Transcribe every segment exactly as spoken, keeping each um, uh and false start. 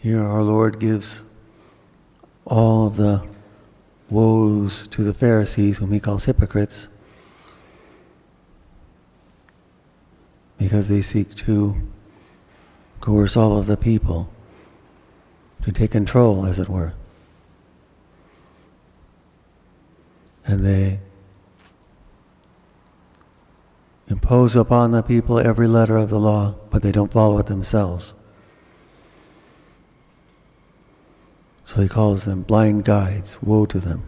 Here our Lord gives all of the woes to the Pharisees, whom he calls hypocrites, because they seek to coerce all of the people, to take control, as it were. And they impose upon the people every letter of the law, but they don't follow it themselves. So he calls them blind guides. Woe to them.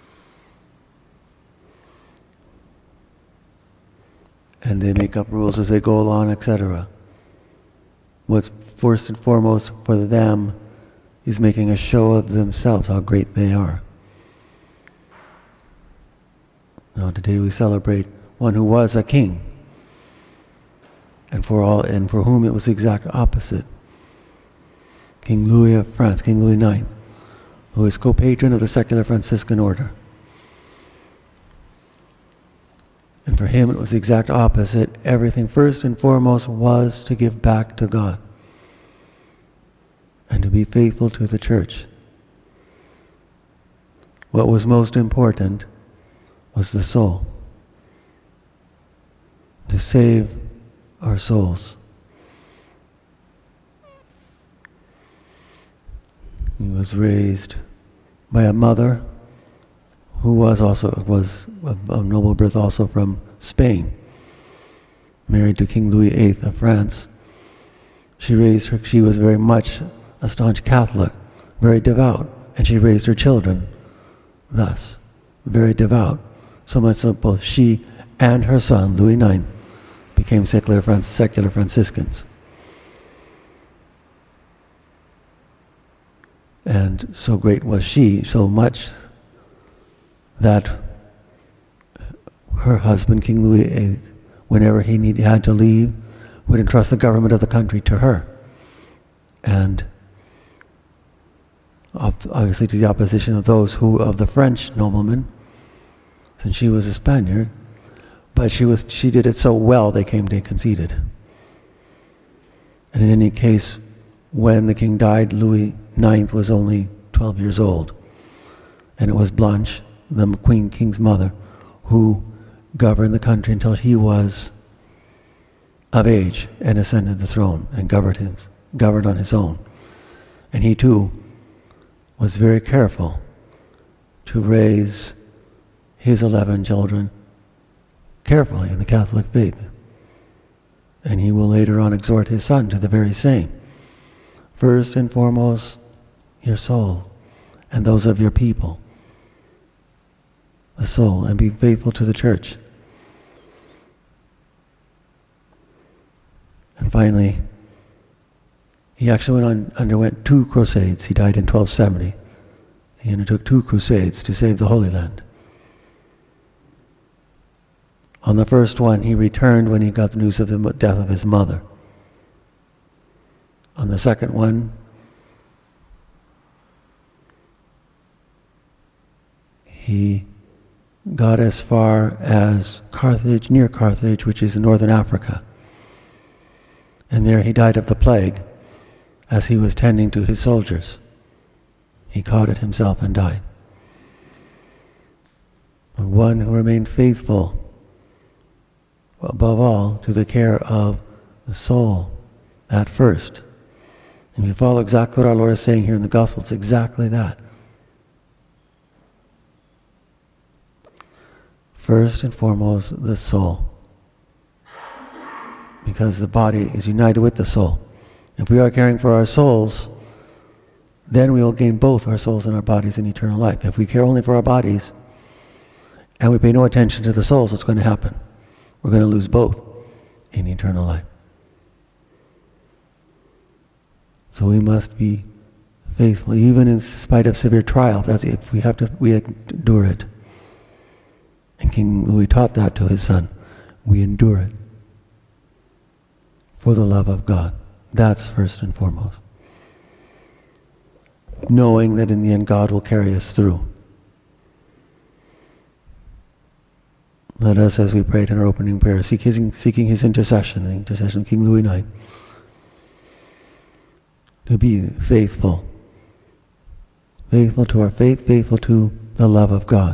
And they make up rules as they go along, et cetera. What's first and foremost for them is making a show of themselves, how great they are. Now today we celebrate one who was a king, and for all, and for whom it was the exact opposite. King Louis of France, King Louis the ninth, who is co-patron of the secular Franciscan order. And for him it was the exact opposite. Everything first and foremost was to give back to God and to be faithful to the church. What was most important was the soul. To save our souls. He was raised by a mother who was also was of noble birth, also from Spain, married to King Louis the eighth of France. She raised her. She was very much a staunch Catholic, very devout, and she raised her children thus, very devout. So much so both she and her son Louis the ninth became secular, Fran- secular Franciscans. And so great was she, so much that her husband, King Louis the eighth, whenever he need, had to leave, would entrust the government of the country to her. And obviously to the opposition of those who, of the French noblemen, since she was a Spaniard, but she was she did it so well they came to conceded. And in any case, when the king died, Louis the ninth was only twelve years old. And it was Blanche, the Queen King's mother, who governed the country until he was of age and ascended the throne and governed, him, governed on his own. And he too was very careful to raise his eleven children carefully in the Catholic faith. And he will later on exhort his son to the very same. First and foremost, your soul and those of your people. The soul, and be faithful to the church. And finally, he actually went on, underwent two crusades. He died in twelve seventy. He undertook two crusades to save the Holy Land. On the first one, he returned when he got the news of the death of his mother. On the second one, he got as far as Carthage, near Carthage, which is in northern Africa. And there he died of the plague as he was tending to his soldiers. He caught it himself and died. And one who remained faithful, above all, to the care of the soul at first. And if you follow exactly what our Lord is saying here in the Gospel, it's exactly that. First and foremost, the soul. Because the body is united with the soul. If we are caring for our souls, then we will gain both our souls and our bodies in eternal life. If we care only for our bodies, and we pay no attention to the souls, what's going to happen? We're going to lose both in eternal life. So we must be faithful, even in spite of severe trial. That's if we have to, we endure it. And King Louis taught that to his son. We endure it for the love of God. That's first and foremost. Knowing that in the end God will carry us through. Let us, as we prayed in our opening prayer, seek his, seeking his intercession, the intercession of King Louis the ninth, to be faithful. Faithful to our faith, faithful to the love of God.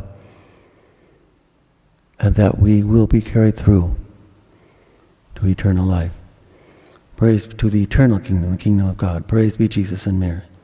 And that we will be carried through to eternal life. Praise to the eternal kingdom, the kingdom of God. Praise be Jesus and Mary.